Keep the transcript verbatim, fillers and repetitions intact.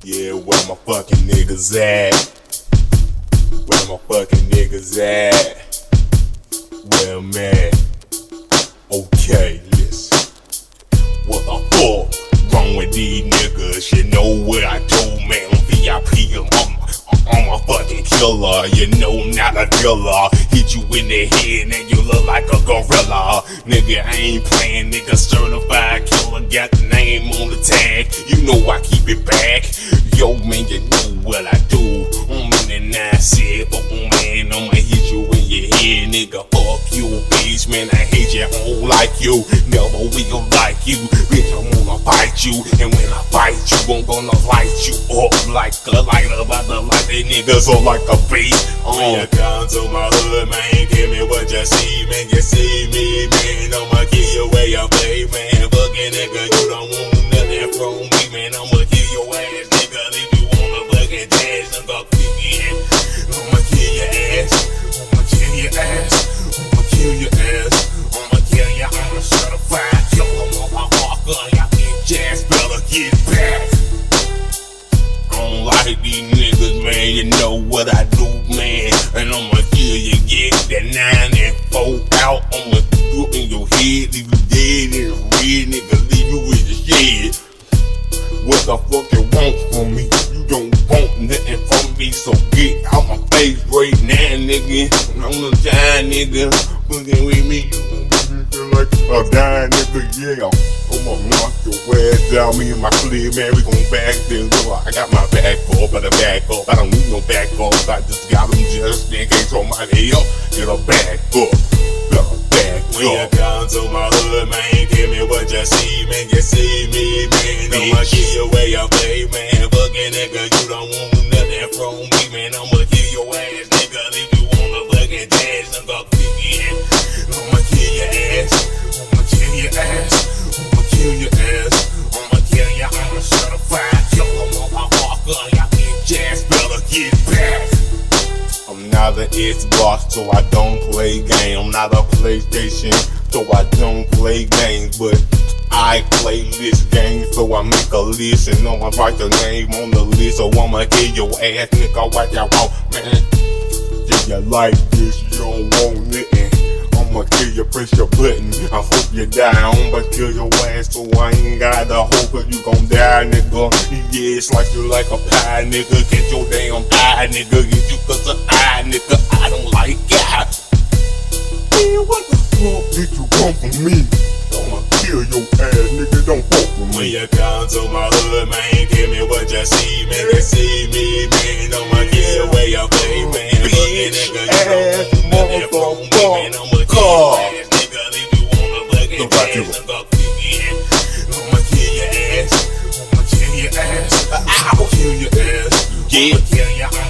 Yeah, where my fucking niggas at? Where my fucking niggas at? Where I'm at? Okay, listen. What the fuck wrong with these niggas? You know what I do, man. I'm V I P, I'm, I'm a fucking killer. You know I'm not a killer. Hit you in the head and you look like a gorilla. Nigga, I ain't playing, nigga. Certified killer, got the name on the tag. You know I keep it back. Yo, man, you know what I do. I'm in the nine set, fuck man, I'ma hit you in your head, nigga. Fuck you, bitch, man. I hate you, I don't like you. Never will like you, bitch. I wanna fight you, and when I fight you, I'm gonna light you up like a lighter by the light. They niggas are like a beat. When you come to my hood, man, give me what you see, man. You see me, man, I'ma kill you where you play, man. Fucking nigga, you don't want nothing from me, man. I'ma kill your ass, nigga. If you wanna fucking dance, I'm gonna kill you. I'ma kill your ass. I'ma kill your ass. I'ma kill your ass. I'ma kill you. I'm a certified killer, motherfucker. Y'all bitch ass better get back. I don't like these niggas, man. You know what I do, man. And I'ma kill you, get that nine and four out. I'ma do in your head, leave you dead in the red, nigga. Leave you with the shit. What the fuck you want from me? You don't want nothing from me, so get out my face right now, nigga. I'm a dying nigga. Fucking with me, you gon' be like a dying nigga, yeah. I'ma knock your ass down, me and my clip, man. We gon' back this up. I got my back up, but a back up. I don't need no back up. I just got them just in case somebody else get a back up. Better back up. When you come to my hood, man, give me what you see, man. You see me, man. I'ma kill you where you play, man. Fucking nigga, you don't want nothing from me, man. I'ma kill your ass, nigga. If you wanna fucking dance, I'm gonna kill you. I'ma kill your ass. I'ma kill your ass. I'ma kill your ass. I'ma kill you. I'm a certified killer, motherfucker. Y'all bitch ass better get back. I'm not an Xbox, so I don't play games. I'm not a PlayStation, so I don't play games. But I play list games, so I make a list and I'ma write the name on the list. So I'ma kill your ass, nigga. What you want, man? If you like this, you don't want nothing. I'ma kill you, press your button. I hope you die. I'ma kill your ass, so I ain't got the hope that you gon' die, nigga. Yeah, slice you like a pie, nigga. Get your damn eye, nigga. Get you cause of eye, nigga. I don't like God. Man, what the fuck did you want from me? I'ma kill your ass, nigga. Don't fuck with me. When you come to my hood, man, give me what you see, man. You see me, man. I'ma kill you where you play, man. Fucking nigga, you don't want nothing from me, man. I'ma kill your ass, nigga. If you wanna fucking dance, I'm gonna kill you. I'ma kill your ass. I'ma kill your ass. I'ma kill your ass. I'ma kill your ass.